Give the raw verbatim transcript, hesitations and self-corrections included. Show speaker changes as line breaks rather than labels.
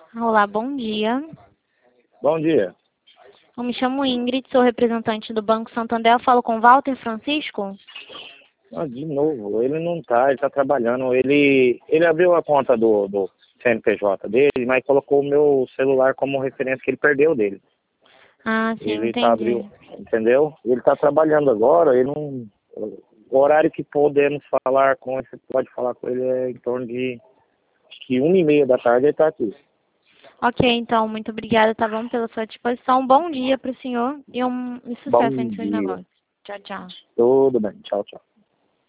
Olá, bom dia.
Bom dia.
Eu me chamo Ingrid, sou representante do Banco Santander. Eu falo com Walter Francisco?
Ah, de novo, ele não tá, ele tá trabalhando. Ele, ele abriu a conta do, do C N P J dele, mas colocou o meu celular como referência que ele perdeu dele.
Ah, sim,
Ele tá
entendi.
abriu, entendeu? Ele tá trabalhando agora, ele não. O horário que podemos falar com ele, você pode falar com ele é em torno de acho que uma e meia da tarde ele tá aqui.
Ok, então, muito obrigada, tá bom, pela sua disposição. Bom dia para o senhor e um e
Bom
sucesso aí nos seus
dia.
negócios. Tchau, tchau.
Tudo bem. Tchau, tchau.